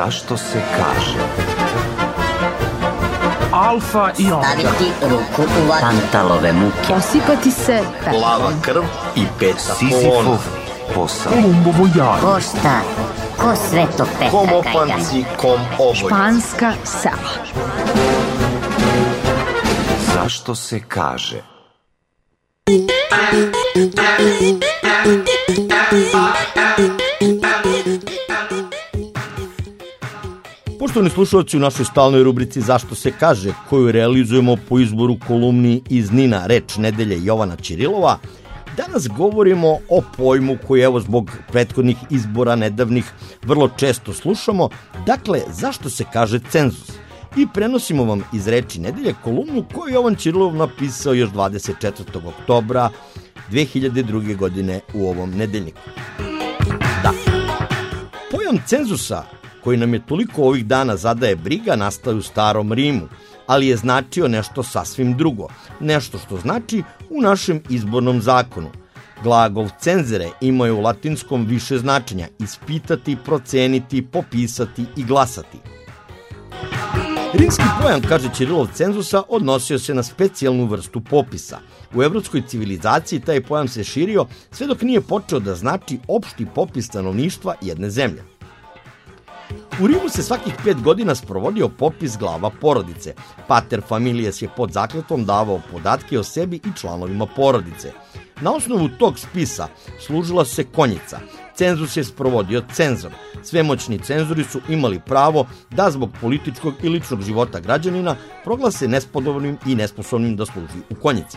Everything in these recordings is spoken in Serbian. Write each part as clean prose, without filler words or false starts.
Zašto se kaže? Alfa i omega. Staviti ruku u vatru. Pantalove muke. Osipati se pepelom. Plava krv i peta Sizifov posao. Kolumbovo jaje. Ko šta? Ko sve to peta Kom kajga? opanci, kom oboj. Španska sela. Zašto se kaže? Poštovani slušalci, u našoj stalnoj rubrici Zašto se kaže, koju realizujemo po izboru kolumni iz Nina Reč nedelje Jovana Ćirilova, danas govorimo o pojmu koji evo zbog prethodnih izbora nedavnih vrlo često slušamo, dakle zašto se kaže cenzus. I prenosimo vam iz Reči nedelje kolumnu koju je Jovan Ćirilov napisao još 24. oktobra 2002. godine u ovom nedeljniku. Da, pojam cenzusa koji nam je toliko ovih dana zadaje briga nastao u starom Rimu, ali je značio nešto sasvim drugo, nešto što znači u našem izbornom zakonu. Glagol cenzere imao je u latinskom više značenja: ispitati, proceniti, popisati i glasati. Rimski pojam, kaže Ćirilov, cenzusa odnosio se na specijalnu vrstu popisa. U evropskoj civilizaciji taj pojam se širio sve dok nije počeo da znači opšti popis stanovništva jedne zemlje. U Rimu se svakih 5 godina sprovodio popis glava porodice. Pater familijes je pod zakletvom davao podatke o sebi i članovima porodice. Na osnovu tog spisa služila se konjica. Cenzus je sprovodio cenzor. Svemoćni cenzori su imali pravo da zbog političkog i ličnog života građanina proglase nespodobnim i nesposobnim da služi u konjici.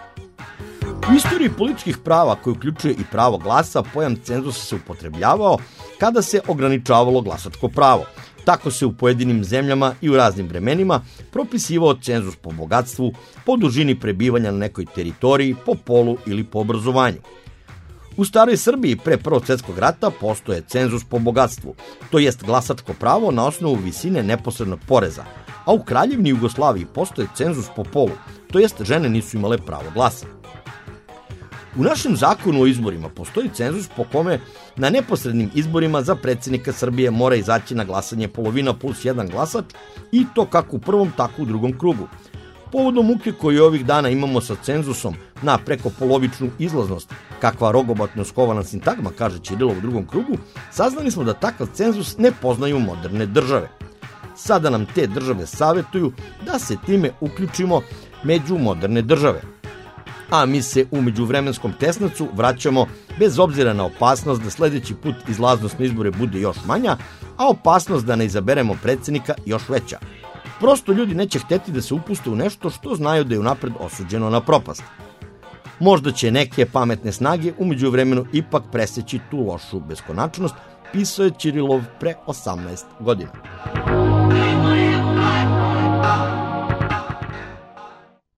U istoriji političkih prava, koji uključuje i pravo glasa, pojam cenzusa se upotrebljavao kada se ograničavalo glasačko pravo. Tako se u pojedinim zemljama i u raznim vremenima propisivao cenzus po bogatstvu, po dužini prebivanja na nekoj teritoriji, po polu ili po obrazovanju. U staroj Srbiji pre Prvog svjetskog rata postoje cenzus po bogatstvu, to jest glasačko pravo na osnovu visine neposrednog poreza, a u Kraljevini Jugoslaviji postoje cenzus po polu, to jest žene nisu imale pravo glasa. U našem zakonu o izborima postoji cenzus po kome na neposrednim izborima za predsjednika Srbije mora izaći na glasanje polovina plus jedan glasač, i to kako u prvom, tako u drugom krugu. Povodom muke koju ovih dana imamo sa cenzusom na preko polovičnu izlaznost, kakva rogobatno skovana sintagma, kaže Ćirilov u drugom krugu, saznali smo da takav cenzus ne poznaju moderne države. Sada nam te države savjetuju da se time uključimo među moderne države. A mi se u međuvremenskom tesnacu vraćamo bez obzira na opasnost da sledeći put izlaznost na izbore bude još manja, a opasnost da ne izaberemo predsjednika još veća. Prosto ljudi neće hteti da se upuste u nešto što znaju da je unapred osuđeno na propast. Možda će neke pametne snage u međuvremenu ipak preseći tu lošu beskonačnost, pisao je Ćirilov pre 18 godina.